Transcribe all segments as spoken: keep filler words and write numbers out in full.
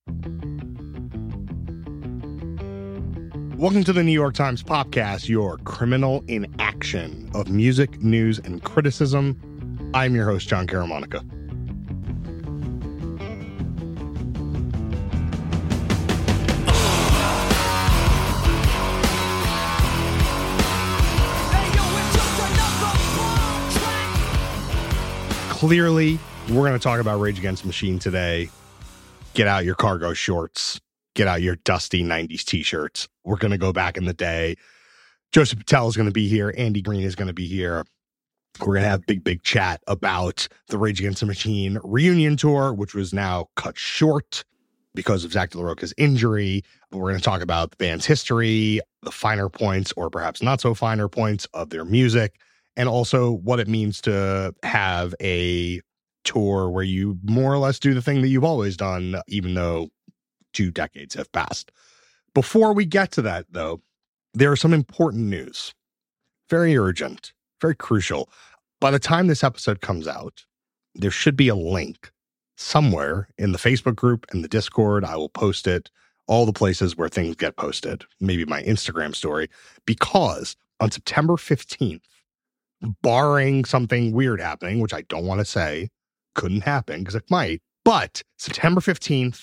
Welcome to the New York Times Podcast, your criminal in action of music, news, and criticism. I'm your host, John Caramonica. Clearly, we're going to talk about Rage Against the Machine today. Get out your cargo shorts. Get out your dusty nineties t-shirts. We're going to go back in the day. Joseph Patel is going to be here. Andy Green is going to be here. We're going to have a big, big chat about the Rage Against the Machine reunion tour, which was now cut short because of Zach De La Rocha's injury. We're going to talk about the band's history, the finer points, or perhaps not so finer points of their music, and also what it means to have a tour where you more or less do the thing that you've always done, even though two decades have passed. Before we get to that, though, there are some important news. Very urgent, very crucial. By the time this episode comes out, there should be a link somewhere in the Facebook group and the Discord. I will post it, all the places where things get posted, maybe my Instagram story, because on September fifteenth, barring something weird happening, which I don't want to say couldn't happen because it might, but September fifteenth,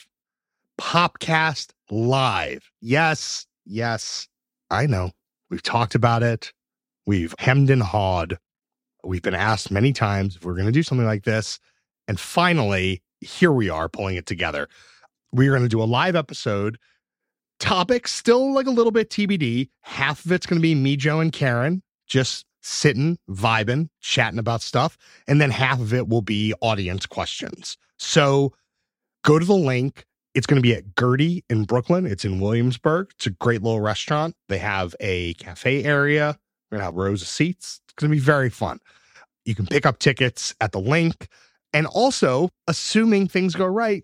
Popcast Live. Yes, yes, I know. We've talked about it. We've hemmed and hawed. We've been asked many times if we're going to do something like this. And finally, here we are pulling it together. We're going to do a live episode. Topic still like a little bit T B D. Half of it's going to be me, Joe, and Karen just sitting, vibing, chatting about stuff. And then half of it will be audience questions. So go to the link. It's going to be at Gertie in Brooklyn. It's in Williamsburg. It's a great little restaurant. They have a cafe area. We're going to have rows of seats. It's going to be very fun. You can pick up tickets at the link. And also, assuming things go right,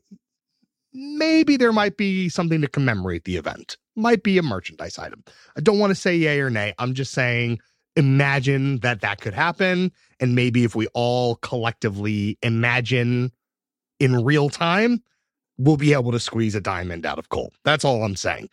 maybe there might be something to commemorate the event. Might be a merchandise item. I don't want to say yay or nay. I'm just saying, imagine that that could happen. And maybe if we all collectively imagine in real time, we'll be able to squeeze a diamond out of coal. That's all I'm saying.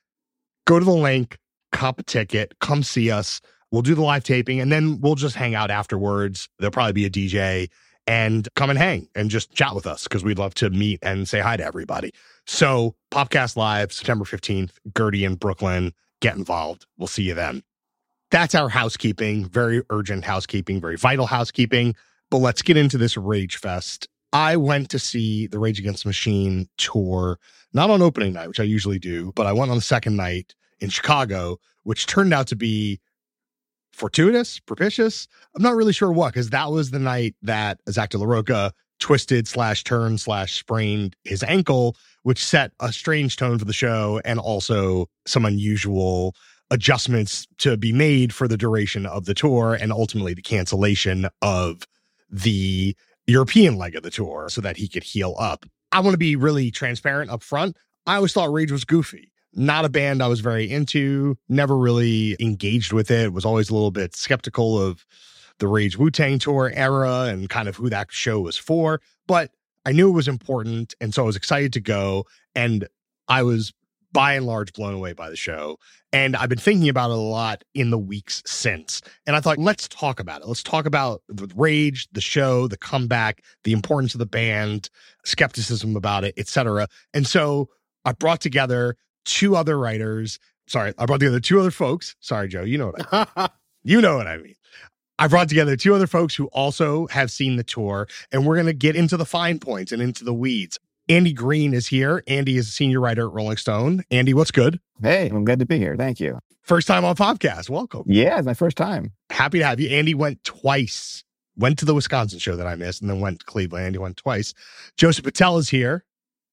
Go to the link, cop a ticket, come see us. We'll do the live taping, and then we'll just hang out afterwards. There'll probably be a D J, and come and hang and just chat with us because we'd love to meet and say hi to everybody. So Popcast Live, September fifteenth, Gertie in Brooklyn. Get involved. We'll see you then. That's our housekeeping. Very urgent housekeeping, very vital housekeeping. But let's get into this Rage Fest. I went to see the Rage Against the Machine tour, not on opening night, which I usually do, but I went on the second night in Chicago, which turned out to be fortuitous, propitious. I'm not really sure what, because that was the night that Zach De La Rocha twisted slash turned slash sprained his ankle, which set a strange tone for the show and also some unusual adjustments to be made for the duration of the tour and ultimately the cancellation of the European leg of the tour so that he could heal up. I want to be really transparent up front. I always thought Rage was goofy. Not a band I was very into, never really engaged with it, was always a little bit skeptical of the Rage Wu-Tang tour era and kind of who that show was for, but I knew it was important, and so I was excited to go, and I was by and large blown away by the show. And I've been thinking about it a lot in the weeks since. And I thought, let's talk about it. Let's talk about the Rage, the show, the comeback, the importance of the band, skepticism about it, et cetera. And so I brought together two other writers. Sorry, I brought together two other folks. Sorry, Joe, you know what I mean. You know what I mean. I brought together two other folks who also have seen the tour, and we're going to get into the fine points and into the weeds. Andy Green is here. Andy is a senior writer at Rolling Stone. Andy, what's good? Hey, I'm glad to be here. Thank you. First time on Popcast. Welcome. Yeah, it's my first time. Happy to have you. Andy went twice. Went to the Wisconsin show that I missed and then went to Cleveland. Andy went twice. Joseph Patel is here.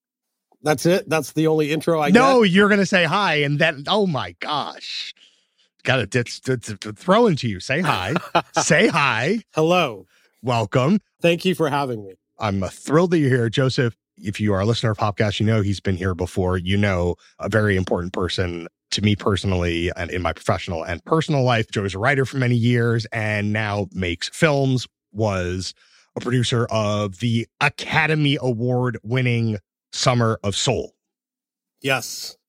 That's it? That's the only intro I No, get? You're going to say hi and then, oh my gosh. Got to throw into you. Say hi. Say hi. Hello. Welcome. Thank you for having me. I'm thrilled that you're here. Joseph, if you are a listener of Popcast, you know he's been here before. You know, a very important person to me personally and in my professional and personal life. Joe was a writer for many years and now makes films, was a producer of the Academy Award winning Summer of Soul, Yes.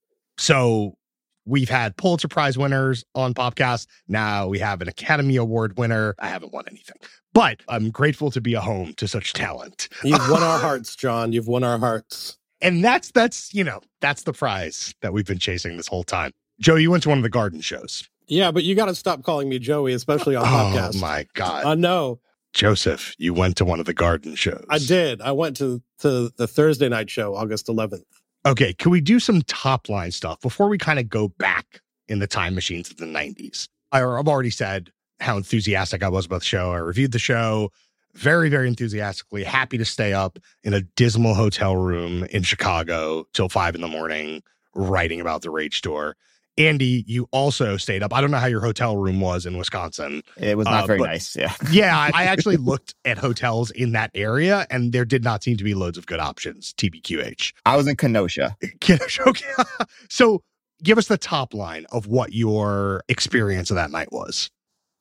So we've had Pulitzer Prize winners on Popcast. Now we have an Academy Award winner. I haven't won anything, but I'm grateful to be a home to such talent. You've won our hearts, John. You've won our hearts. And that's, that's, you know, that's the prize that we've been chasing this whole time. Joe, you went to one of the garden shows. Yeah, but you got to stop calling me Joey, especially on Popcast. Oh my God. I know. Joseph, you went to one of the garden shows. I did. I went to, to the Thursday night show, August eleventh. Okay, can we do some top line stuff before we kind of go back in the time machines of the nineties? I, I've already said how enthusiastic I was about the show. I reviewed the show very, very enthusiastically, happy to stay up in a dismal hotel room in Chicago till five in the morning writing about the Rage Tour. Andy, you also stayed up. I don't know how your hotel room was in Wisconsin. It was not uh, very but, nice. Yeah. yeah, I, I actually looked at hotels in that area, and there did not seem to be loads of good options, T B Q H. I was in Kenosha. Kenosha, okay. So give us the top line of what your experience of that night was.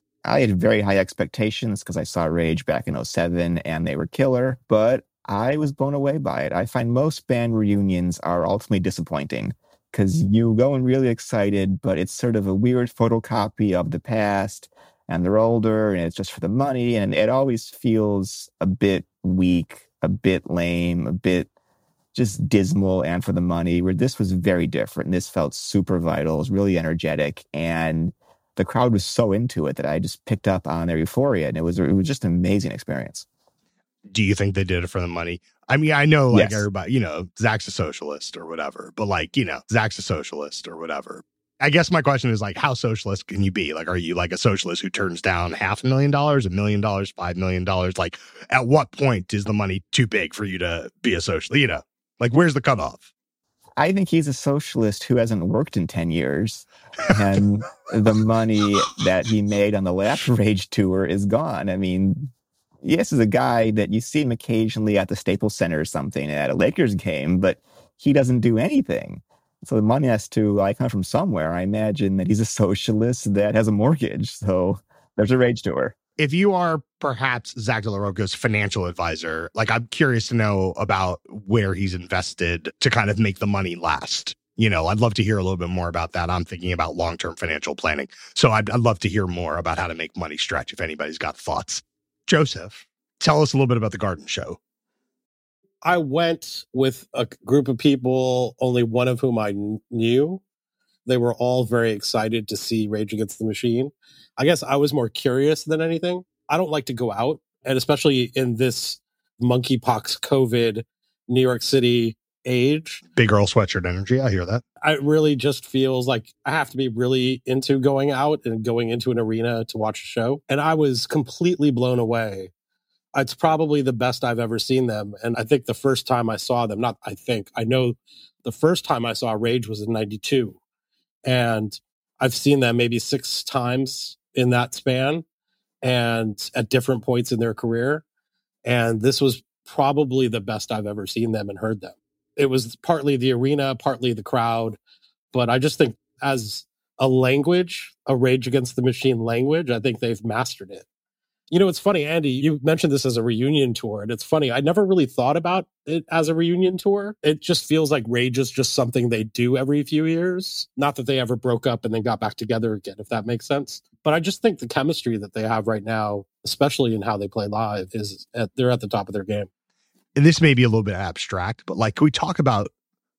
I had very high expectations because I saw Rage back in oh seven, and they were killer, but I was blown away by it. I find most band reunions are ultimately disappointing, because you go in really excited, but it's sort of a weird photocopy of the past, and they're older, and it's just for the money, and it always feels a bit weak, a bit lame, a bit just dismal and for the money, where this was very different. And this felt super vital. It was really energetic, and the crowd was so into it that I just picked up on their euphoria, and it was, it was just an amazing experience. Do you think they did it for the money? I mean, I know like Yes. everybody, you know, Zach's a socialist or whatever, but like, you know, Zach's a socialist or whatever. I guess my question is like, how socialist can you be? Like, are you like a socialist who turns down half a million dollars, a million dollars, five million dollars? Like, at what point is the money too big for you to be a socialist? You know, like, where's the cutoff? I think he's a socialist who hasn't worked in ten years. And the money that he made on the last Rage tour is gone. I mean, this is a guy that you see him occasionally at the Staples Center or something at a Lakers game, but he doesn't do anything. So the money has to like, come from somewhere. I imagine that he's a socialist that has a mortgage. So there's a Rage tour. If you are perhaps Zach De La Rocha's financial advisor, like I'm curious to know about where he's invested to kind of make the money last. You know, I'd love to hear a little bit more about that. I'm thinking about long-term financial planning. So I'd, I'd love to hear more about how to make money stretch if anybody's got thoughts. Joseph, tell us a little bit about the garden show. I went with a group of people, only one of whom I kn- knew. They were all very excited to see Rage Against the Machine. I guess I was more curious than anything. I don't like to go out, and especially in this monkeypox, COVID, New York City age. Big girl sweatshirt energy. I hear that. It really just feels like I have to be really into going out and going into an arena to watch a show. And I was completely blown away. It's probably the best I've ever seen them. And I think the first time I saw them, not I think, I know the first time I saw Rage was in ninety-two. And I've seen them maybe six times in that span and at different points in their career. And this was probably the best I've ever seen them and heard them. It was partly the arena, partly the crowd. But I just think as a language, a Rage Against the Machine language, I think they've mastered it. You know, it's funny, Andy, you mentioned this as a reunion tour, and it's funny. I never really thought about it as a reunion tour. It just feels like Rage is just something they do every few years. Not that they ever broke up and then got back together again, if that makes sense. But I just think the chemistry that they have right now, especially in how they play live, is at, they're at the top of their game. And this may be a little bit abstract, but like, can we talk about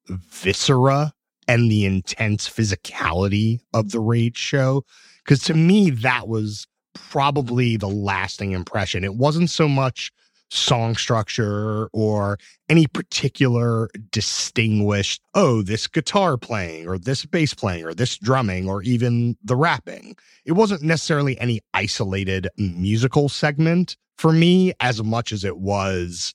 viscera and the intense physicality of the Rage show? Because to me, that was probably the lasting impression. It wasn't so much song structure or any particular distinguished, oh, this guitar playing or this bass playing or this drumming or even the rapping. It wasn't necessarily any isolated musical segment for me as much as it was,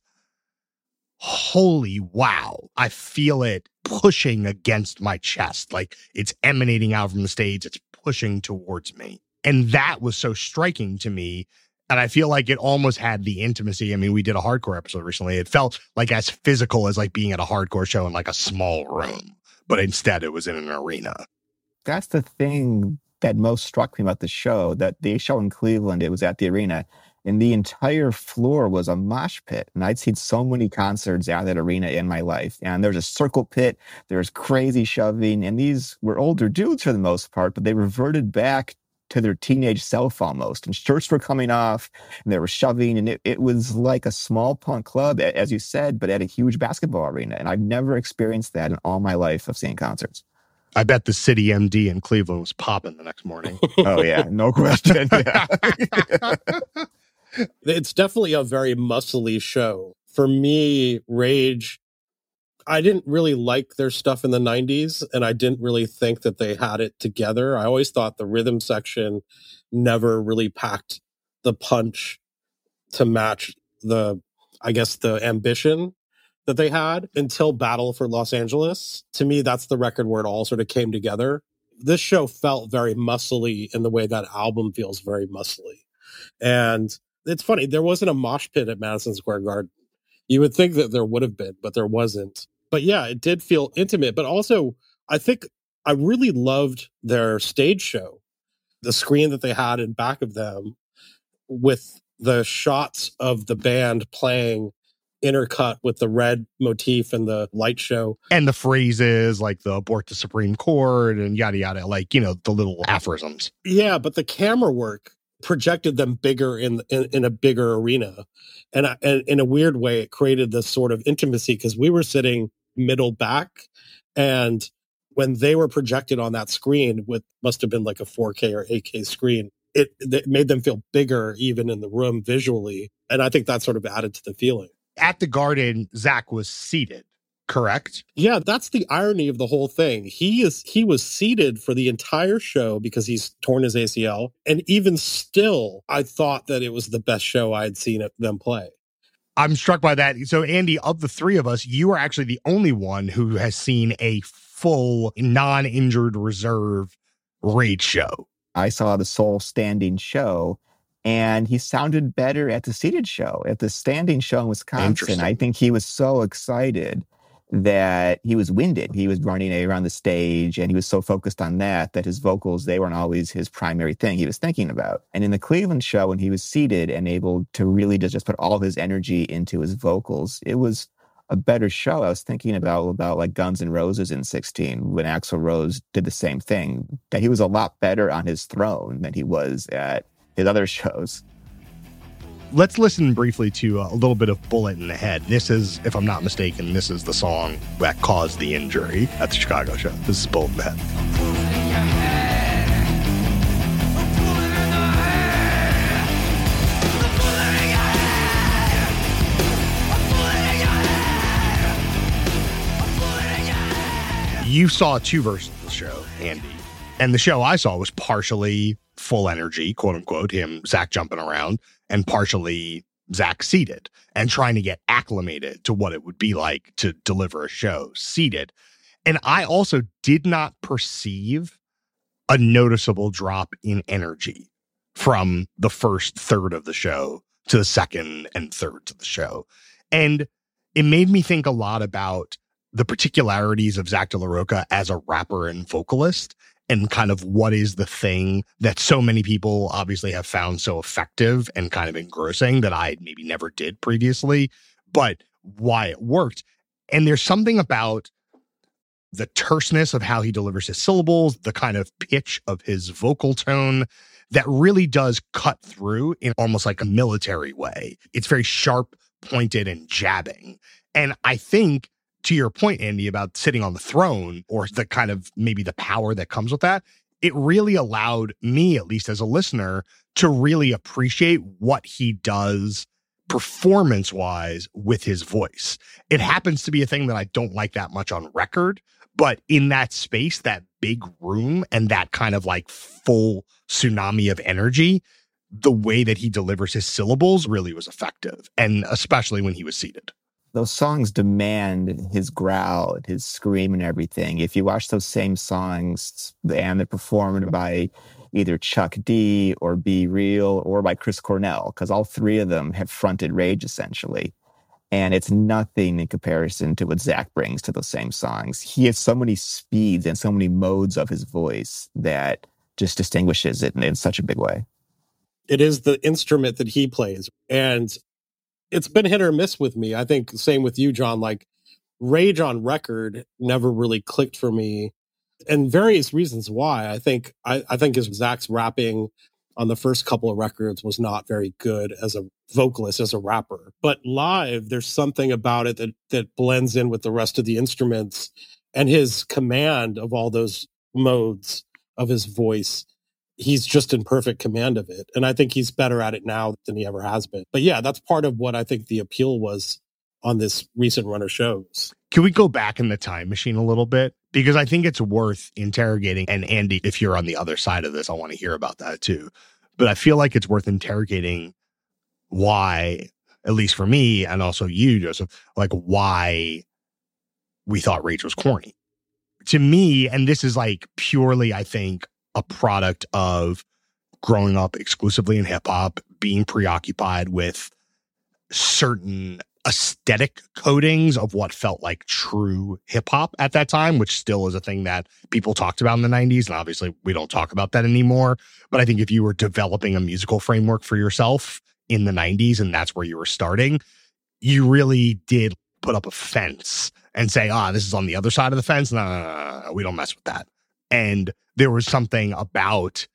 holy wow, I feel it pushing against my chest. Like it's emanating out from the stage. It's pushing towards me. And that was so striking to me. And I feel like it almost had the intimacy. I mean, we did a hardcore episode recently. It felt like as physical as like being at a hardcore show in like a small room, but instead it was in an arena. That's the thing that most struck me about the show, that the show in Cleveland, it was at the arena. And the entire floor was a mosh pit. And I'd seen so many concerts at that arena in my life. And there's a circle pit, there's crazy shoving. And these were older dudes for the most part, but they reverted back to their teenage self almost. And shirts were coming off and they were shoving. And it, it was like a small punk club, as you said, but at a huge basketball arena. And I've never experienced that in all my life of seeing concerts. I bet the City M D in Cleveland was popping the next morning. Oh, yeah, no question. Yeah. It's definitely a very muscly show. For me, Rage, I didn't really like their stuff in the nineties, and I didn't really think that they had it together. I always thought the rhythm section never really packed the punch to match the, I guess, the ambition that they had until Battle for Los Angeles. To me, that's the record where it all sort of came together. This show felt very muscly in the way that album feels very muscly. And it's funny, there wasn't a mosh pit at Madison Square Garden. You would think that there would have been, but there wasn't. But yeah, it did feel intimate. But also, I think I really loved their stage show. The screen that they had in back of them with the shots of the band playing intercut with the red motif and the light show. And the phrases like the abort the Supreme Court and yada, yada, like, you know, the little aphorisms. Yeah, but the camera work projected them bigger in in, in a bigger arena. And, I, and in a weird way, it created this sort of intimacy because we were sitting middle back. And when they were projected on that screen with must have been like a four K or eight K screen, it, it made them feel bigger even in the room visually. And I think that sort of added to the feeling. At the Garden, Zach was seated, correct? Yeah, that's the irony of the whole thing. He is he was seated for the entire show because he's torn his A C L. And even still, I thought that it was the best show I had seen them play. I'm struck by that. So, Andy, of the three of us, you are actually the only one who has seen a full, non-injured reserve Rage show. I saw the Soul standing show, and he sounded better at the seated show. At the standing show in Wisconsin, I think he was so excited that he was winded. He was running around the stage, and he was so focused on that, that his vocals, they weren't always his primary thing he was thinking about. And in the Cleveland show, when he was seated and able to really just, just put all of his energy into his vocals, it was a better show. I was thinking about, about like Guns N' Roses in sixteen, when Axl Rose did the same thing, that he was a lot better on his throne than he was at his other shows. Let's listen briefly to a little bit of Bullet in the Head. This is, if I'm not mistaken, this is the song that caused the injury at the Chicago show. This is Bullet in the Head. You saw two versions of the show, Andy. And the show I saw was partially full energy, quote unquote, him, Zach jumping around, and partially Zach seated and trying to get acclimated to what it would be like to deliver a show seated. And I also did not perceive a noticeable drop in energy from the first third of the show to the second and thirds of the show. And it made me think a lot about the particularities of Zach De La Rocha as a rapper and vocalist, and kind of what is the thing that so many people obviously have found so effective and kind of engrossing that I maybe never did previously, but why it worked. And there's something about the terseness of how he delivers his syllables, the kind of pitch of his vocal tone that really does cut through in almost like a military way. It's very sharp, pointed, and jabbing. And I think, to your point, Andy, about sitting on the throne, or the kind of maybe the power that comes with that, it really allowed me, at least as a listener, to really appreciate what he does performance-wise with his voice. It happens to be a thing that I don't like that much on record, but in that space, that big room, and that kind of like full tsunami of energy, the way that he delivers his syllables really was effective, and especially when he was seated. Those songs demand his growl, his scream and everything. If you watch those same songs, and they're performed by either Chuck D or Be Real or by Chris Cornell, because all three of them have fronted Rage essentially. And it's nothing in comparison to what Zach brings to those same songs. He has so many speeds and so many modes of his voice that just distinguishes it in, in such a big way. It is the instrument that he plays. And it's been hit or miss with me. I think same with you, John. Like Rage on record never really clicked for me, and various reasons why. I think I, I think his Zach's rapping on the first couple of records was not very good as a vocalist, as a rapper. But live, there's something about it that that blends in with the rest of the instruments, and his command of all those modes of his voice. He's just in perfect command of it. And I think he's better at it now than he ever has been. But yeah, that's part of what I think the appeal was on this recent run of shows. Can we go back in the time machine a little bit? Because I think it's worth interrogating. And Andy, if you're on the other side of this, I want to hear about that too. But I feel like it's worth interrogating why, at least for me, and also you, Joseph, like why we thought Rage was corny. To me, and this is like purely, I think, a product of growing up exclusively in hip hop, being preoccupied with certain aesthetic codings of what felt like true hip hop at that time, which still is a thing that people talked about in the nineties. And obviously we don't talk about that anymore. But I think if you were developing a musical framework for yourself in the nineties and that's where you were starting, you really did put up a fence and say, ah, this is on the other side of the fence. No, no, no, no, we don't mess with that. And there was something about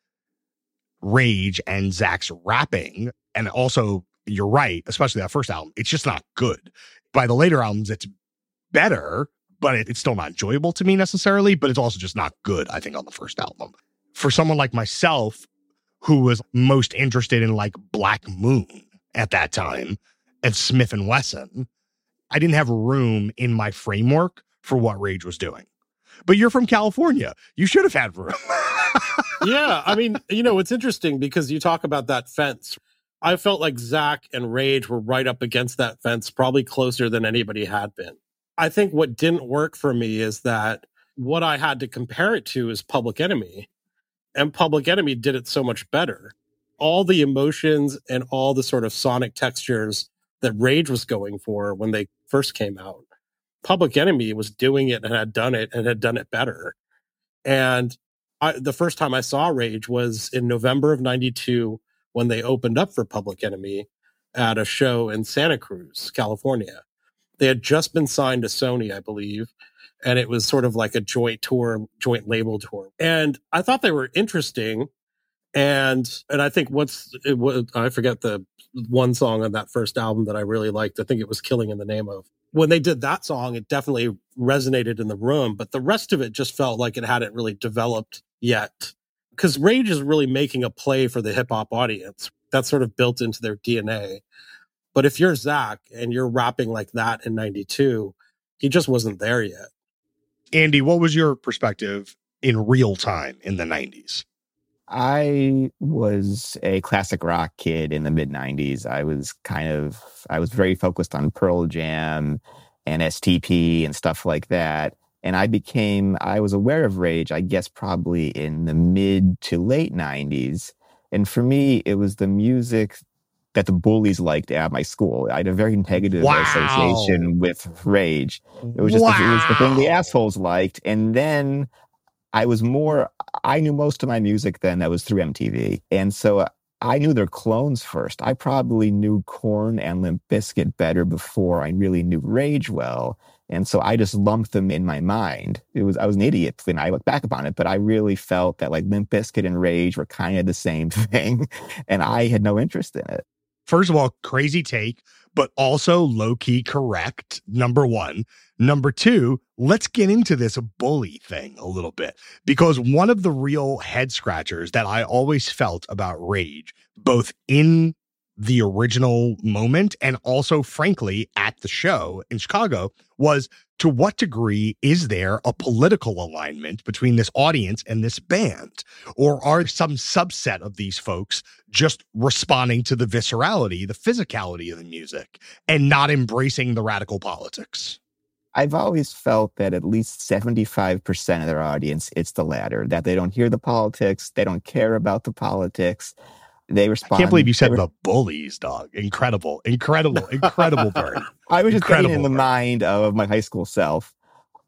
Rage and Zach's rapping. And also, you're right, especially that first album, it's just not good. By the later albums, it's better, but it, it's still not enjoyable to me necessarily, but it's also just not good, I think, on the first album. For someone like myself, who was most interested in like Black Moon at that time and Smith and Wesson, I didn't have room in my framework for what Rage was doing. But you're from California. You should have had room. Yeah, I mean, you know, it's interesting because you talk about that fence. I felt like Zach and Rage were right up against that fence, probably closer than anybody had been. I think what didn't work for me is that what I had to compare it to is Public Enemy. And Public Enemy did it so much better. All the emotions and all the sort of sonic textures that Rage was going for when they first came out, Public Enemy was doing it and had done it and had done it better. And I, the first time I saw Rage was in November of ninety-two when they opened up for Public Enemy at a show in Santa Cruz, California. They had just been signed to Sony, I believe, and it was sort of like a joint tour, joint label tour. And I thought they were interesting. And and I think what's, it was, I forget the one song on that first album that I really liked. I think it was Killing in the Name of. When they did that song, it definitely resonated in the room, but the rest of it just felt like it hadn't really developed yet. Because Rage is really making a play for the hip hop audience. That's sort of built into their D N A. But if you're Zach and you're rapping like that in ninety-two, he just wasn't there yet. Andy, what was your perspective in real time in the nineties? I was a classic rock kid in the mid nineties. I was kind of, I was very focused on Pearl Jam and S T P and stuff like that. And I became, I was aware of Rage, I guess, probably in the mid to late nineties. And for me, it was the music that the bullies liked at my school. I had a very negative wow. association with Rage. It was just wow. the, it was the thing the assholes liked. And then I was more, I knew most of my music then that was through M T V. And so I knew their clones first. I probably knew Korn and Limp Bizkit better before I really knew Rage well. And so I just lumped them in my mind. It was I was an idiot when I look back upon it, but I really felt that like Limp Bizkit and Rage were kind of the same thing. And I had no interest in it. First of all, crazy take, but also low-key correct, number one. Number two, let's get into this bully thing a little bit, because one of the real head scratchers that I always felt about Rage, both in the original moment and also, frankly, at the show in Chicago, was to what degree is there a political alignment between this audience and this band? Or are some subset of these folks just responding to the viscerality, the physicality of the music, and not embracing the radical politics? I've always felt that at least seventy-five percent of their audience, it's the latter, that they don't hear the politics, they don't care about the politics. They respond. I can't believe you said re- the bullies, dog. Incredible, incredible, incredible, Bert. I was just incredible, getting in the Bert. mind of my high school self.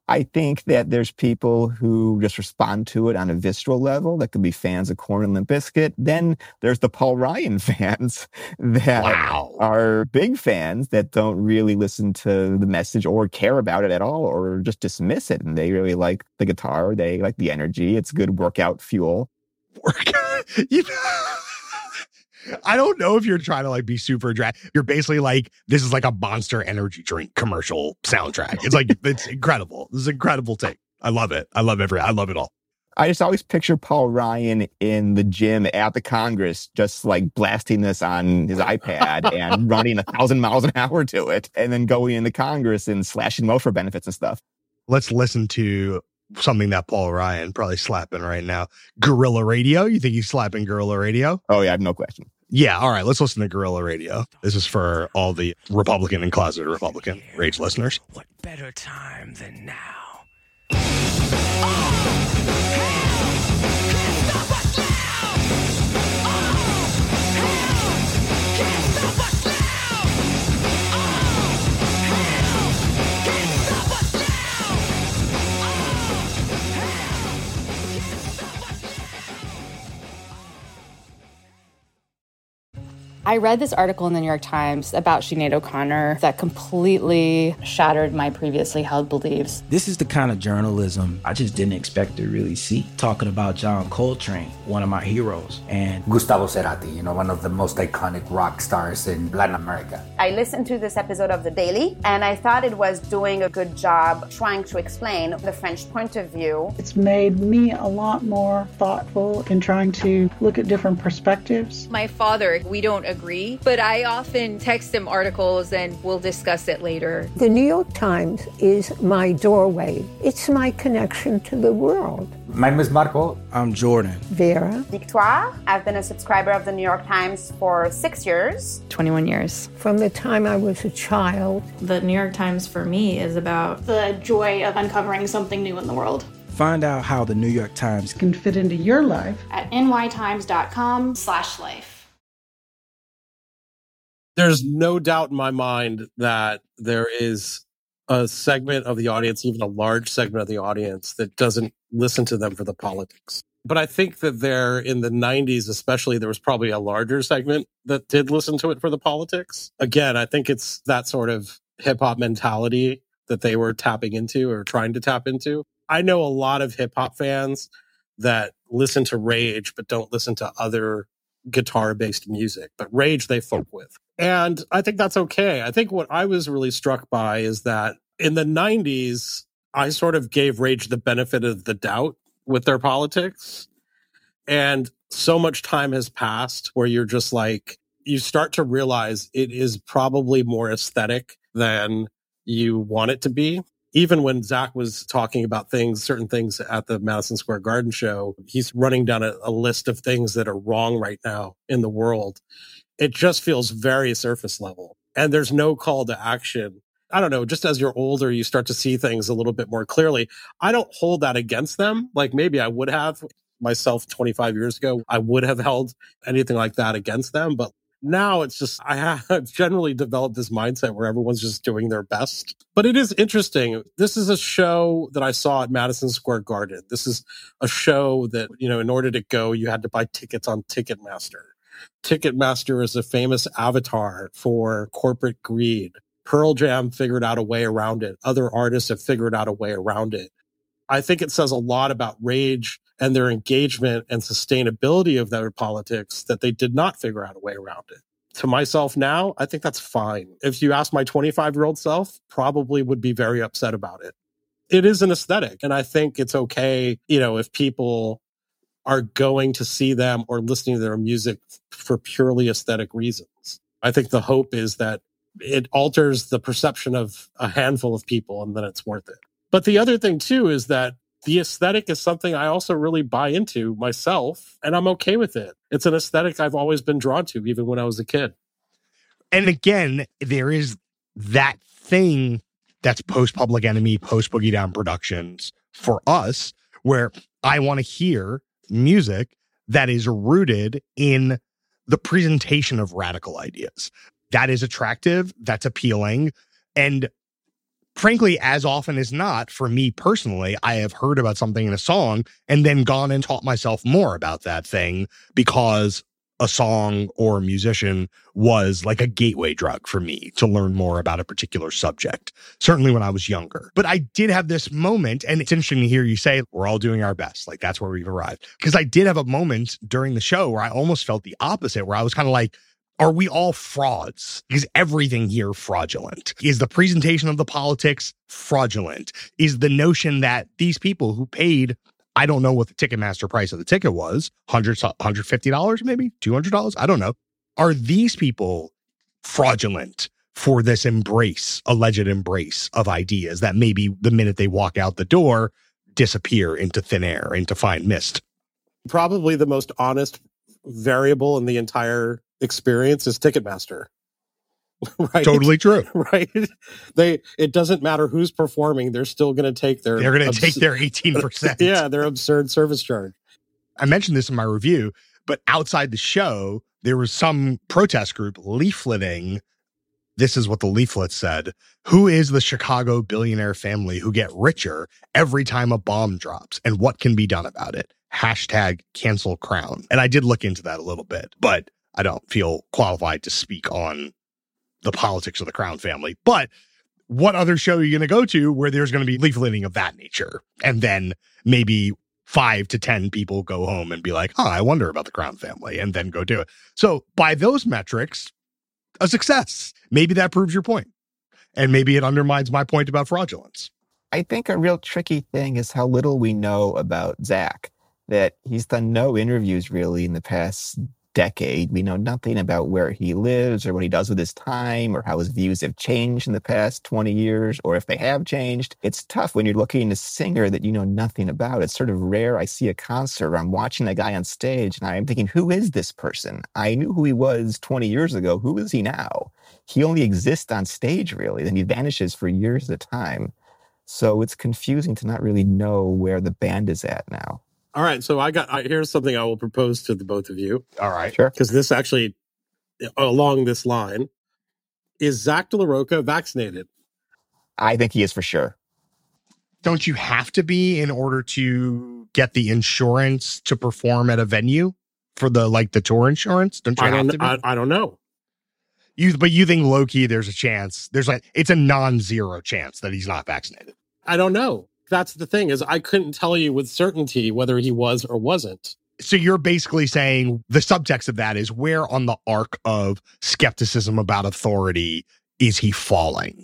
I think that there's people who just respond to it on a visceral level that could be fans of Korn and Limp Bizkit. Then there's the Paul Ryan fans that Wow. are big fans that don't really listen to the message or care about it at all or just dismiss it. And they really like the guitar. They like the energy. It's good workout fuel. Workout? You I don't know if you're trying to like be super dry. You're basically like, this is like a Monster energy drink commercial soundtrack. It's like, it's incredible. This is an incredible take. I love it. I love every, I love it all. I just always picture Paul Ryan in the gym at the Congress, just like blasting this on his iPad and running a thousand miles an hour to it, and then going into Congress and slashing welfare benefits and stuff. Let's listen to something that Paul Ryan probably slapping right now. Guerrilla Radio. You think he's slapping Guerrilla Radio? Oh, yeah, I have no question. Yeah. All right. Let's listen to Guerrilla Radio. This is for all the Republican and closeted Republican Rage listeners. What better time than now? I read this article in the New York Times about Sinead O'Connor that completely shattered my previously held beliefs. This is the kind of journalism I just didn't expect to really see. Talking about John Coltrane, one of my heroes, and Gustavo Cerati, you know, one of the most iconic rock stars in Latin America. I listened to this episode of The Daily, and I thought it was doing a good job trying to explain the French point of view. It's made me a lot more thoughtful in trying to look at different perspectives. My father, we don't agree, but I often text him articles and we'll discuss it later. The New York Times is my doorway. It's my connection to the world. My name is Marco. I'm Jordan. Vera. Victoire. I've been a subscriber of the New York Times for six years. twenty-one years. From the time I was a child. The New York Times for me is about the joy of uncovering something new in the world. Find out how the New York Times can fit into your life at n y times dot com slash life. There's no doubt in my mind that there is a segment of the audience, even a large segment of the audience, that doesn't listen to them for the politics. But I think that there, in the nineties especially, there was probably a larger segment that did listen to it for the politics. Again, I think it's that sort of hip-hop mentality that they were tapping into or trying to tap into. I know a lot of hip-hop fans that listen to Rage but don't listen to other guitar-based music. But Rage they folk with. And I think that's okay. I think what I was really struck by is that in the nineties, I sort of gave Rage the benefit of the doubt with their politics. And so much time has passed where you're just like, you start to realize it is probably more aesthetic than you want it to be. Even when Zach was talking about things, certain things at the Madison Square Garden show, he's running down a, a list of things that are wrong right now in the world. It just feels very surface level. And there's no call to action. I don't know, just as you're older, you start to see things a little bit more clearly. I don't hold that against them. Like maybe I would have myself twenty-five years ago, I would have held anything like that against them. But now it's just, I have generally developed this mindset where everyone's just doing their best. But it is interesting. This is a show that I saw at Madison Square Garden. This is a show that, you know, in order to go, you had to buy tickets on Ticketmaster. Ticketmaster is a famous avatar for corporate greed. Pearl Jam figured out a way around it. Other artists have figured out a way around it. I think it says a lot about Rage and their engagement and sustainability of their politics that they did not figure out a way around it. To myself now, I think that's fine. If you ask my twenty-five-year-old self, probably would be very upset about it. It is an aesthetic, and I think it's okay, you know, if people are going to see them or listening to their music for purely aesthetic reasons. I think the hope is that it alters the perception of a handful of people and then it's worth it. But the other thing too is that the aesthetic is something I also really buy into myself, and I'm okay with it. It's an aesthetic I've always been drawn to, even when I was a kid. And again, there is that thing that's post Public Enemy, post Boogie Down Productions for us, where I want to hear music that is rooted in the presentation of radical ideas. That is attractive. That's appealing. And frankly, as often as not, for me personally, I have heard about something in a song and then gone and taught myself more about that thing because a song or a musician was like a gateway drug for me to learn more about a particular subject, certainly when I was younger. But I did have this moment, and it's interesting to hear you say, we're all doing our best. Like, that's where we've arrived. Because I did have a moment during the show where I almost felt the opposite, where I was kind of like, are we all frauds? Is everything here fraudulent? Is the presentation of the politics fraudulent? Is the notion that these people who paid, I don't know what the Ticketmaster price of the ticket was, one hundred dollars, one hundred fifty dollars maybe, two hundred dollars? I don't know. Are these people fraudulent for this embrace, alleged embrace of ideas that maybe the minute they walk out the door, disappear into thin air, into fine mist? Probably the most honest variable in the entire experience is Ticketmaster. Right? Totally true. Right? They it doesn't matter who's performing, they're still going to take their They're going to abs- take their eighteen percent. Yeah, their absurd service charge. I mentioned this in my review, but outside the show, there was some protest group leafleting. This is what the leaflet said. Who is the Chicago billionaire family who get richer every time a bomb drops, and what can be done about it? Hashtag cancel Crown. And I did look into that a little bit, but I don't feel qualified to speak on the politics of the Crown family. But what other show are you going to go to where there's going to be leafleting of that nature? And then maybe five to ten people go home and be like, oh, I wonder about the Crown family, and then go do it. So by those metrics, a success. Maybe that proves your point. And maybe it undermines my point about fraudulence. I think a real tricky thing is how little we know about Zach, that he's done no interviews really in the past decade. We know nothing about where he lives or what he does with his time or how his views have changed in the past twenty years, or if they have changed. It's tough when you're looking at a singer that you know nothing about. It's sort of rare. I see a concert, I'm watching a guy on stage, and I'm thinking, who is this person? I knew who he was twenty years ago. Who is he now? He only exists on stage, really, then he vanishes for years at a time. So it's confusing to not really know where the band is at now. All right, so I got I, here's something I will propose to the both of you. All right, sure. Because this actually, along this line, is Zach De La Rocha vaccinated? I think he is for sure. Don't you have to be in order to get the insurance to perform at a venue for the like the tour insurance? Don't you I have don't. to be? I, I don't know. You, but you think low key, there's a chance. There's like it's a non-zero chance that he's not vaccinated. I don't know. That's the thing, is I couldn't tell you with certainty whether he was or wasn't. So you're basically saying the subtext of that is where on the arc of skepticism about authority is he falling?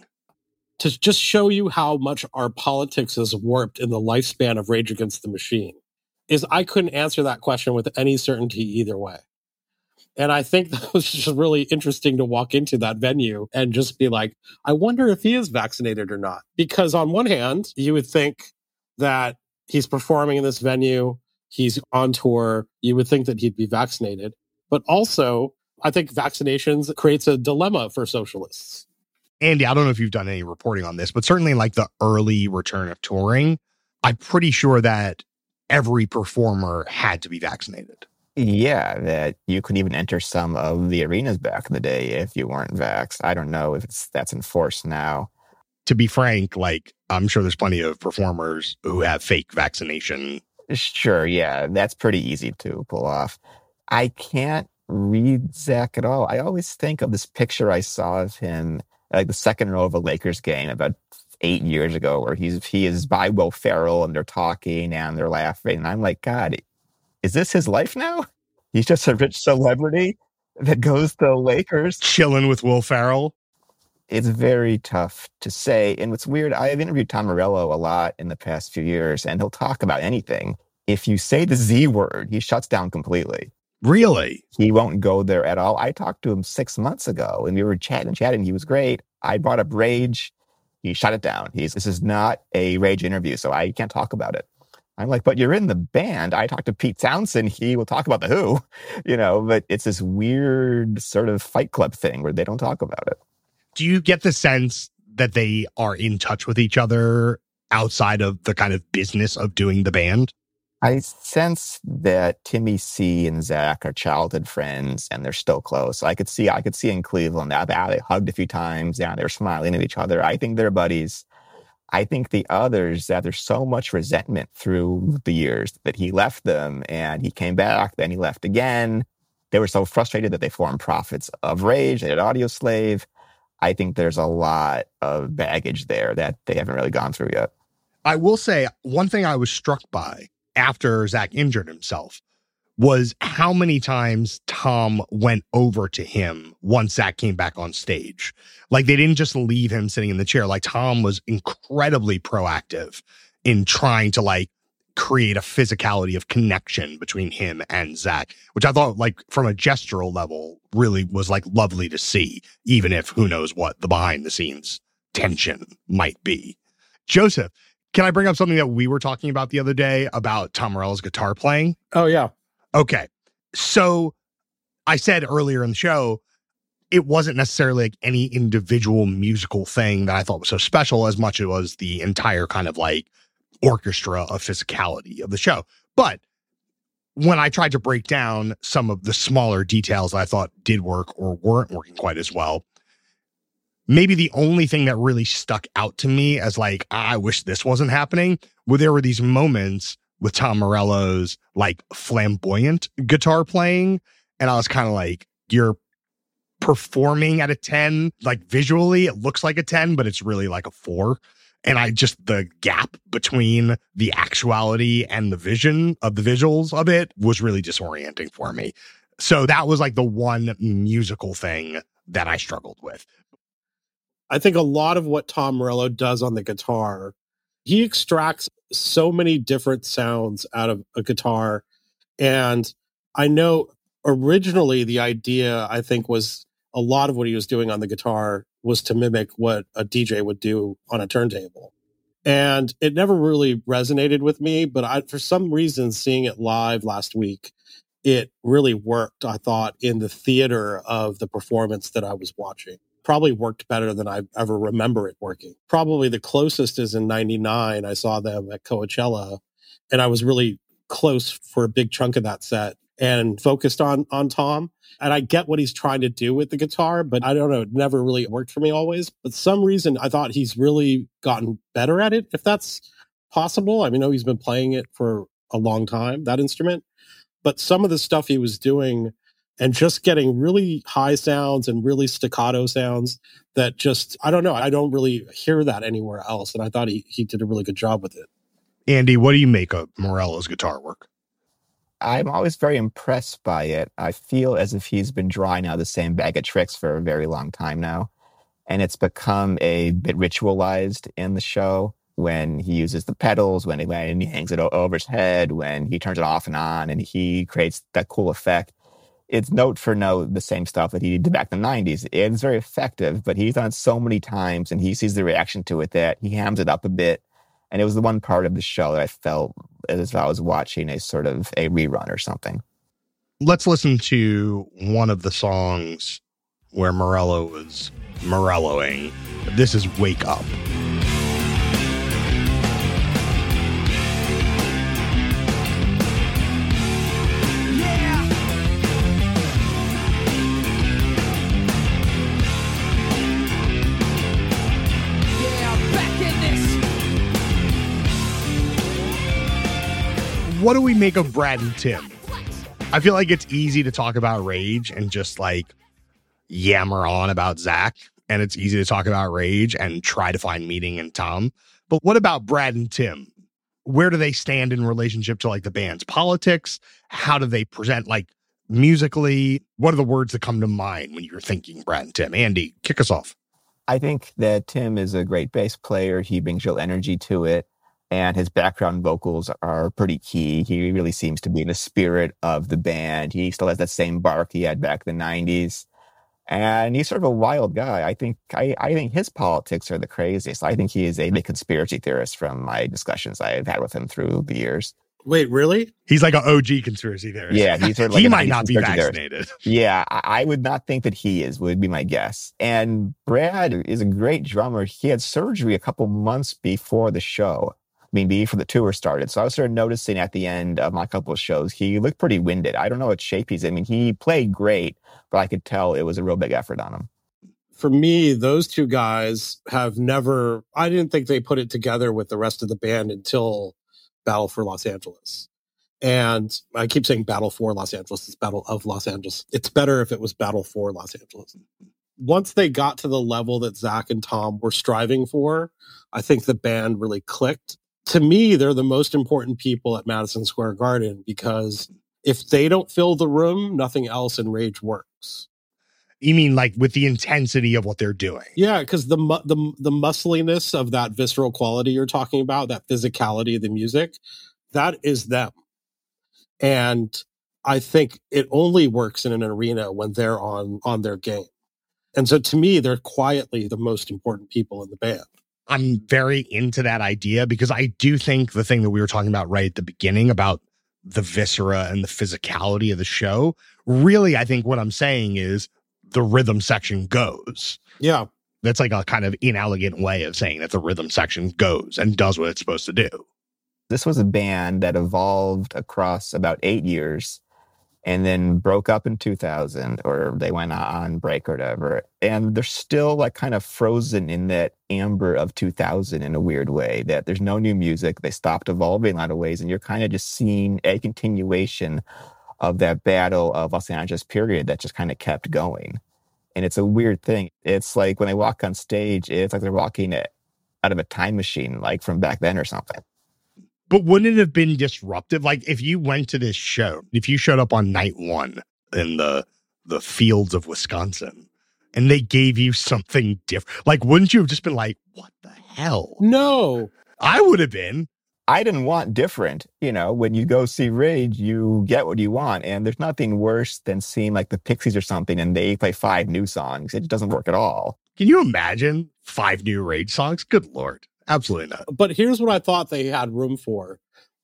To just show you how much our politics is warped in the lifespan of Rage Against the Machine, is I couldn't answer that question with any certainty either way. And I think that was just really interesting to walk into that venue and just be like, I wonder if he is vaccinated or not. Because on one hand, you would think that he's performing in this venue, he's on tour, you would think that he'd be vaccinated. But also, I think vaccinations creates a dilemma for socialists. Andy, I don't know if you've done any reporting on this, but certainly like the early return of touring, I'm pretty sure that every performer had to be vaccinated. Yeah, that you couldn't even enter some of the arenas back in the day if you weren't vaxxed. I don't know if it's that's enforced now. To be frank, like, I'm sure there's plenty of performers who have fake vaccination. Sure, yeah, that's pretty easy to pull off. I can't read Zach at all. I always think of this picture I saw of him, like the second row of a Lakers game about eight years ago, where he's he is by Will Ferrell and they're talking and they're laughing. And I'm like, God, is this his life now? He's just a rich celebrity that goes to the Lakers. Chilling with Will Ferrell. It's very tough to say. And what's weird, I have interviewed Tom Morello a lot in the past few years, and he'll talk about anything. If you say the Z word, he shuts down completely. Really? He won't go there at all. I talked to him six months ago, and we were chatting, chatting. He was great. I brought up Rage. He shut it down. He's, this is not a Rage interview, so I can't talk about it. I'm like, but you're in the band. I talked to Pete Townsend. He will talk about The Who, you know, but it's this weird sort of Fight Club thing where they don't talk about it. Do you get the sense that they are in touch with each other outside of the kind of business of doing the band? I sense that Timmy C and Zach are childhood friends and they're still close. I could see, I could see in Cleveland that they hugged a few times. Yeah, they're smiling at each other. I think they're buddies. I think the others, that there's so much resentment through the years that he left them and he came back, then he left again. They were so frustrated that they formed Prophets of Rage, they had Audioslave. I think there's a lot of baggage there that they haven't really gone through yet. I will say one thing I was struck by after Zach injured himself was how many times Tom went over to him once Zach came back on stage. Like, they didn't just leave him sitting in the chair. Like, Tom was incredibly proactive in trying to, like, create a physicality of connection between him and Zach, which I thought, like, from a gestural level, really was, like, lovely to see, even if who knows what the behind-the-scenes tension might be. Joseph, can I bring up something that we were talking about the other day about Tom Morello's guitar playing? Oh, yeah. Okay. So I said earlier in the show, it wasn't necessarily like any individual musical thing that I thought was so special as much as it was the entire kind of like orchestra of physicality of the show. But when I tried to break down some of the smaller details that I thought did work or weren't working quite as well, maybe the only thing that really stuck out to me as like, I wish this wasn't happening, where there were these moments with Tom Morello's like flamboyant guitar playing. And I was kind of like, you're performing at a ten, like visually it looks like a ten, but it's really like a four. And I just, the gap between the actuality and the vision of the visuals of it was really disorienting for me. So that was like the one musical thing that I struggled with. I think a lot of what Tom Morello does on the guitar, he extracts so many different sounds out of a guitar. And I know originally the idea, I think, was a lot of what he was doing on the guitar was to mimic what a D J would do on a turntable. And it never really resonated with me, but I, for some reason, seeing it live last week, it really worked, I thought, in the theater of the performance that I was watching. Probably worked better than I ever remember it working. Probably the closest is in ninety-nine. I saw them at Coachella, and I was really close for a big chunk of that set and focused on on Tom. And I get what he's trying to do with the guitar, but I don't know, it never really worked for me always. But some reason I thought he's really gotten better at it, if that's possible. I mean, I know he's been playing it for a long time, that instrument. But some of the stuff he was doing and just getting really high sounds and really staccato sounds that just, I don't know, I don't really hear that anywhere else. And I thought he, he did a really good job with it. Andy, what do you make of Morello's guitar work? I'm always very impressed by it. I feel as if he's been drawing out the same bag of tricks for a very long time now. And it's become a bit ritualized in the show when he uses the pedals, when he, when he hangs it over his head, when he turns it off and on, and he creates that cool effect. It's note for note the same stuff that he did back in the nineties. It's very effective, but he's done it so many times and he sees the reaction to it that he hams it up a bit. And it was the one part of the show that I felt as if I was watching a sort of a rerun or something. Let's listen to one of the songs where Morello was Morelloing. This is Wake Up. What do we make of Brad and Tim? I feel like it's easy to talk about Rage and just like yammer on about Zach. And it's easy to talk about Rage and try to find meaning in Tom. But what about Brad and Tim? Where do they stand in relationship to like the band's politics? How do they present like musically? What are the words that come to mind when you're thinking Brad and Tim? Andy, kick us off. I think that Tim is a great bass player. He brings real energy to it. And his background vocals are pretty key. He really seems to be in the spirit of the band. He still has that same bark he had back in the nineties. And he's sort of a wild guy. I think I, I think his politics are the craziest. I think he is a big conspiracy theorist from my discussions I've had with him through the years. Wait, really? He's like an O G conspiracy theorist. Yeah, he's sort of like he might not be vaccinated. Theorist. Yeah, I, I would not think that he is, would be my guess. And Brad is a great drummer. He had surgery a couple months before the show. I mean, before the tour started. So I was sort of noticing at the end of my couple of shows, he looked pretty winded. I don't know what shape he's in. I mean, he played great, but I could tell it was a real big effort on him. For me, those two guys have never, I didn't think they put it together with the rest of the band until Battle for Los Angeles. And I keep saying Battle for Los Angeles. It's Battle of Los Angeles. It's better if it was Battle for Los Angeles. Once they got to the level that Zach and Tom were striving for, I think the band really clicked. To me, they're the most important people at Madison Square Garden because if they don't fill the room, nothing else in Rage works. You mean like with the intensity of what they're doing? Yeah, because the, mu- the the muscliness of that visceral quality you're talking about, that physicality of the music, that is them. And I think it only works in an arena when they're on on their game. And so to me, they're quietly the most important people in the band. I'm very into that idea because I do think the thing that we were talking about right at the beginning about the viscera and the physicality of the show, really, I think what I'm saying is the rhythm section goes. Yeah. That's like a kind of inelegant way of saying that the rhythm section goes and does what it's supposed to do. This was a band that evolved across about eight years and then broke up in two thousand, or they went on break or whatever. And they're still like kind of frozen in that amber of two thousand in a weird way, that there's no new music. They stopped evolving in a lot of ways. And you're kind of just seeing a continuation of that Battle of Los Angeles period that just kind of kept going. And it's a weird thing. It's like when they walk on stage, it's like they're walking out of a time machine, like from back then or something. But wouldn't it have been disruptive? Like if you went to this show, if you showed up on night one in the the fields of Wisconsin and they gave you something different, like wouldn't you have just been like, what the hell? No. I would have been. I didn't want different. You know, when you go see Rage, you get what you want. And there's nothing worse than seeing like the Pixies or something and they play five new songs. It doesn't work at all. Can you imagine five new Rage songs? Good Lord. Absolutely not. But here's what I thought they had room for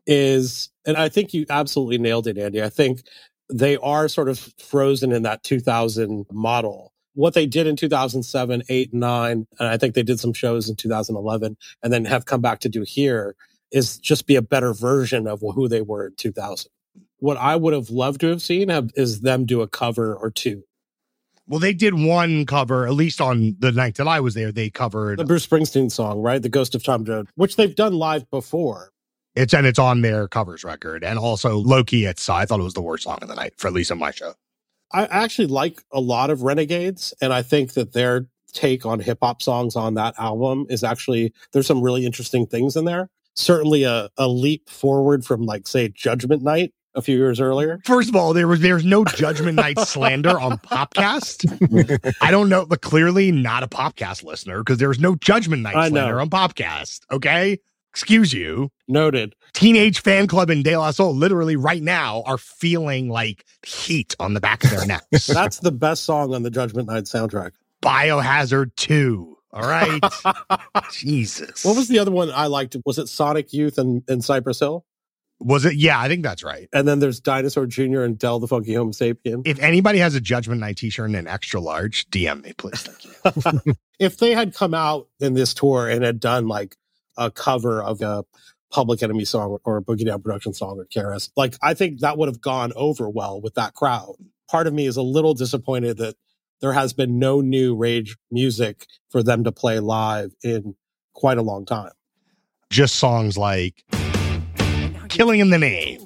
is, and I think you absolutely nailed it, Andy. I think they are sort of frozen in that two thousand model. What they did in two thousand seven, eight, nine, and I think they did some shows in two thousand eleven and then have come back to do here is just be a better version of who they were in two thousand. What I would have loved to have seen have, is them do a cover or two. Well, they did one cover, at least on the night that I was there, they covered the Bruce Springsteen song, right? The Ghost of Tom Joad, which they've done live before. It's and it's on their covers record. And also Loki, it's, I thought it was the worst song of the night, for at least on my show. I actually like a lot of Renegades, and I think that their take on hip hop songs on that album is actually, there's some really interesting things in there. Certainly a, a leap forward from, like, say, Judgment Night a few years earlier. First of all, there was there's no Judgment Night slander on Popcast. I don't know, but clearly not a Popcast listener because there's no Judgment Night I slander know. on Popcast. Okay, excuse you. Noted. Teenage Fan Club in De La Soul literally right now are feeling like heat on the back of their necks. That's the best song on the Judgment Night soundtrack. Biohazard two. All right. Jesus. What was the other one I liked? Was it Sonic Youth and, and Cypress Hill? Was it? Yeah, I think that's right. And then there's Dinosaur Junior and Del the Funky Homo Sapien. If anybody has a Judgment Night t-shirt in an extra large, D M me, please. Thank you. If they had come out in this tour and had done like a cover of a Public Enemy song or a Boogie Down Production song or K R S, like I think that would have gone over well with that crowd. Part of me is a little disappointed that there has been no new Rage music for them to play live in quite a long time. Just songs like Killing in the Name.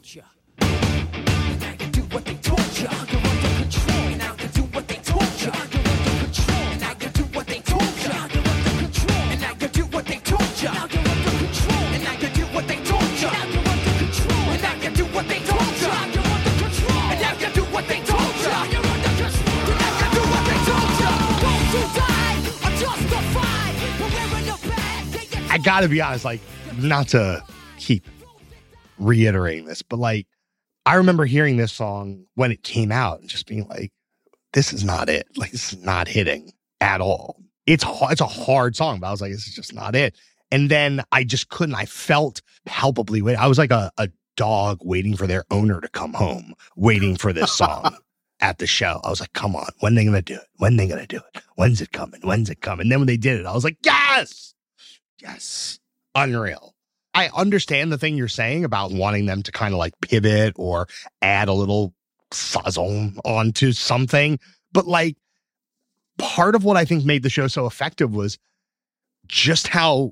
I gotta be honest, like, not to keep reiterating this, but like, I remember hearing this song when it came out and just being like, this is not it. Like, this is not hitting at all. It's it's a hard song, but I was like, this is just not it. And then I just couldn't. I felt palpably wait. I was like a, a dog waiting for their owner to come home, waiting for this song at the show. I was like, come on, when are they gonna do it? When are they gonna do it? When's it coming? When's it coming? And then when they did it, I was like, yes, yes, unreal. I understand the thing you're saying about wanting them to kind of like pivot or add a little fuzzle onto something, but like, part of what I think made the show so effective was just how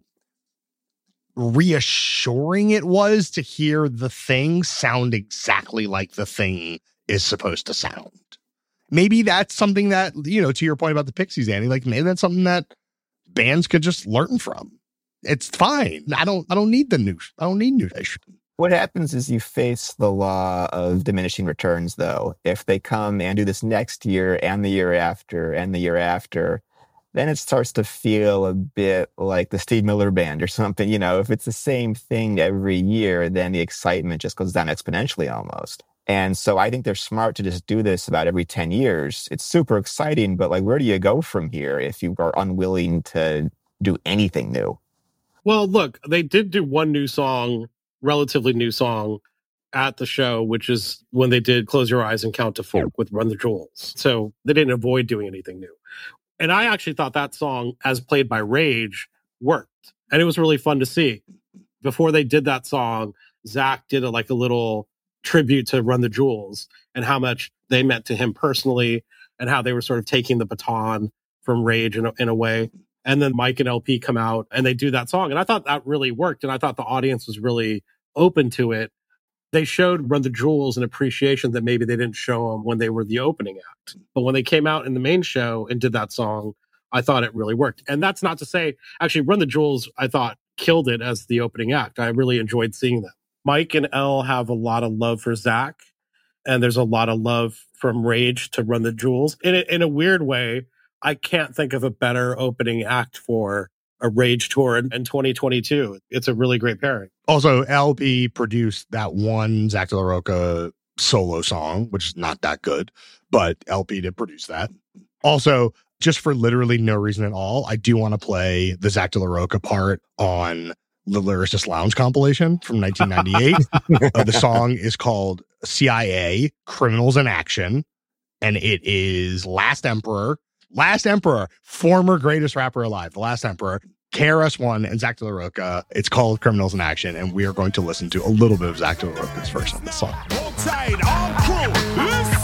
reassuring it was to hear the thing sound exactly like the thing is supposed to sound. Maybe that's something that, you know, to your point about the Pixies, Annie, like maybe that's something that bands could just learn from. It's fine. I don't, I don't need the new, I don't need new fish. What happens is you face the law of diminishing returns, though. If they come and do this next year and the year after and the year after, then it starts to feel a bit like the Steve Miller Band or something. You know, if it's the same thing every year, then the excitement just goes down exponentially almost. And so I think they're smart to just do this about every ten years. It's super exciting, but like, where do you go from here if you are unwilling to do anything new? Well, look, they did do one new song, relatively new song at the show, which is when they did Close Your Eyes and Count to Four with Run the Jewels. So they didn't avoid doing anything new. And I actually thought that song, as played by Rage, worked. And it was really fun to see. Before they did that song, Zach did a, like a little tribute to Run the Jewels and how much they meant to him personally and how they were sort of taking the baton from Rage in a, in a way. And then Mike and L P come out and they do that song. And I thought that really worked. And I thought the audience was really open to it. They showed Run the Jewels an appreciation that maybe they didn't show them when they were the opening act. But when they came out in the main show and did that song, I thought it really worked. And that's not to say, actually, Run the Jewels, I thought, killed it as the opening act. I really enjoyed seeing them. Mike and Elle have a lot of love for Zach. And there's a lot of love from Rage to Run the Jewels. In a, in a weird way, I can't think of a better opening act for a Rage tour in, in twenty twenty-two. It's a really great pairing. Also, L P produced that one Zach De La Rocha solo song, which is not that good, but L P did produce that. Also, just for literally no reason at all, I do want to play the Zach De La Rocha part on the Lyricist Lounge compilation from nineteen ninety-eight. uh, the song is called C I A, Criminals in Action, and it is Last Emperor. Last Emperor, former greatest rapper alive, The Last Emperor, K R S One, and Zach De La Rocha. It's called Criminals in Action, and we are going to listen to a little bit of Zach De La Rocha's verse on this song. Hold tight, all crew,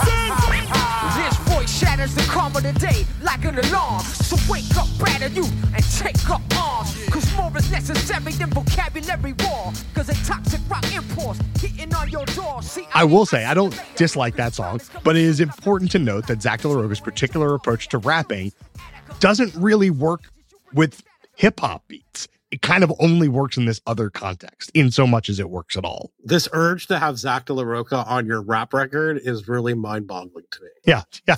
listen! This voice shatters the calm of the day like an alarm. So wake up, batter you, and take up arms. Cause more is necessary than vocabulary war. Cause a toxic rock impulse hitting on your door. See, I will say, I don't dislike that song, but it is important to note that Zach De La Rocha's particular approach to rapping doesn't really work with hip-hop beats. It kind of only works in this other context, in so much as it works at all. This urge to have Zach De La Rocha on your rap record is really mind-boggling to me. Yeah, yeah.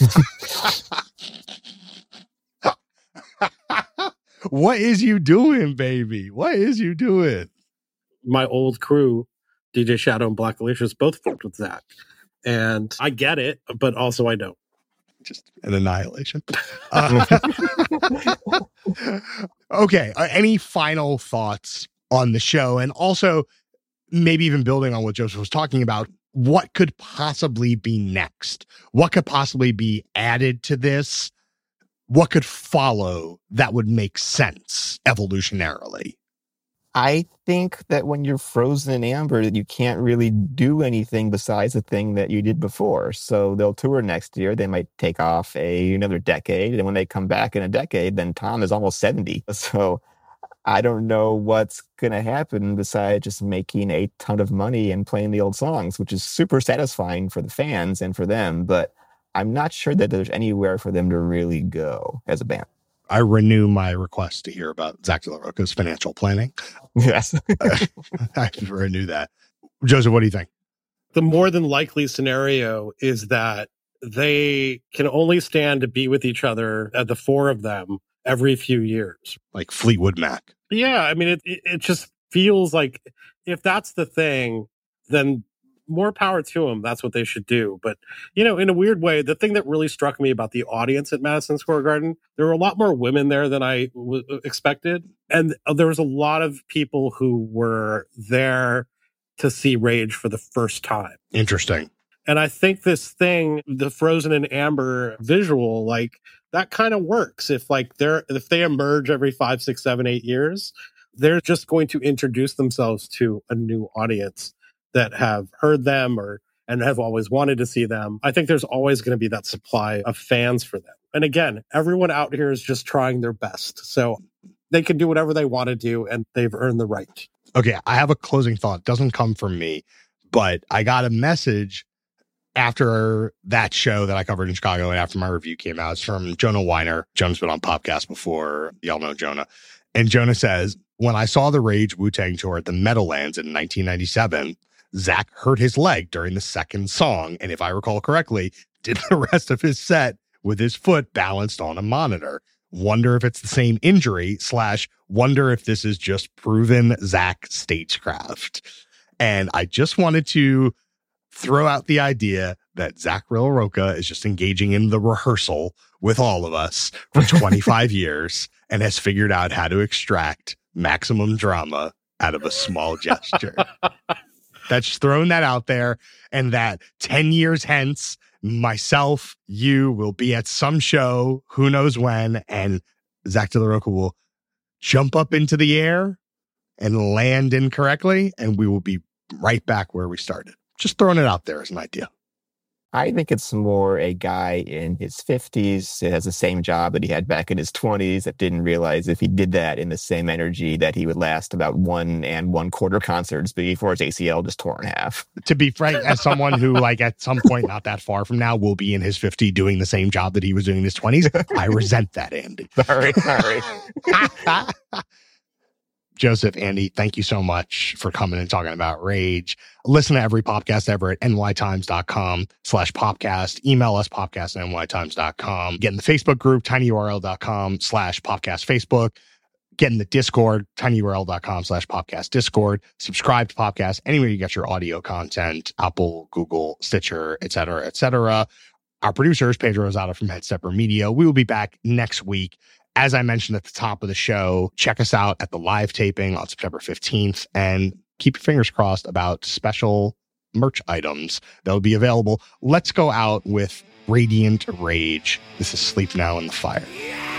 What is you doing, baby? What is you doing? My old crew, D J Shadow and Black Alicious, both fucked with Zach. And I get it, but also I don't. Just an annihilation. Uh, okay. Uh, any final thoughts on the show? And also, maybe even building on what Joseph was talking about, what could possibly be next? What could possibly be added to this? What could follow that would make sense evolutionarily? I think that when you're frozen in amber, you can't really do anything besides the thing that you did before. So they'll tour next year. They might take off a another decade. And when they come back in a decade, then Tom is almost seventy. So I don't know what's going to happen besides just making a ton of money and playing the old songs, which is super satisfying for the fans and for them. But I'm not sure that there's anywhere for them to really go as a band. I renew my request to hear about Zach De La Rocha's financial planning. Yes. uh, I renew that. Joseph, what do you think? The more than likely scenario is that they can only stand to be with each other, uh, the four of them, every few years. Like Fleetwood Mac. Yeah, I mean, it, it, it just feels like if that's the thing, then more power to them. That's what they should do. But, you know, in a weird way, the thing that really struck me about the audience at Madison Square Garden, there were a lot more women there than I w- expected. And there was a lot of people who were there to see Rage for the first time. Interesting. And I think this thing, the frozen in amber visual, like that kind of works. If like they're, if they emerge every five, six, seven, eight years, they're just going to introduce themselves to a new audience that have heard them or and have always wanted to see them. I think there's always going to be that supply of fans for them. And again, everyone out here is just trying their best. So they can do whatever they want to do, and they've earned the right. Okay, I have a closing thought. It doesn't come from me, but I got a message after that show that I covered in Chicago and after my review came out. It's from Jonah Weiner. Jonah's been on podcast before. Y'all know Jonah. And Jonah says, when I saw the Rage Wu-Tang tour at the Meadowlands in nineteen ninety-seven, Zach hurt his leg during the second song. And if I recall correctly, did the rest of his set with his foot balanced on a monitor. Wonder if it's the same injury slash wonder if this is just proven Zach stagecraft. And I just wanted to throw out the idea that Zach Real Roca is just engaging in the rehearsal with all of us for twenty-five years and has figured out how to extract maximum drama out of a small gesture. That's throwing that out there, and that ten years hence, myself, you will be at some show, who knows when, and Zach De La Roca will jump up into the air and land incorrectly, and we will be right back where we started. Just throwing it out there as an idea. I think it's more a guy in his fifties that has the same job that he had back in his twenties that didn't realize if he did that in the same energy that he would last about one and one quarter concerts before his A C L just tore in half. To be frank, as someone who, like, at some point not that far from now will be in his fifties doing the same job that he was doing in his twenties, I resent that, Andy. Sorry, sorry. Joseph, Andy, thank you so much for coming and talking about Rage. Listen to every podcast ever at nytimes.com slash popcast. Email us popcast at nytimes dot com. Get in the Facebook group, tinyurl.com slash popcast Facebook. Get in the Discord, tinyurl.com slash popcast Discord. Subscribe to Popcast anywhere you get your audio content, Apple, Google, Stitcher, et cetera, et cetera. Our producer is Pedro Rosado from Headstepper Media. We will be back next week. As I mentioned at the top of the show, check us out at the live taping on September fifteenth and keep your fingers crossed about special merch items that will be available. Let's go out with Radiant Rage. This is Sleep Now in the Fire.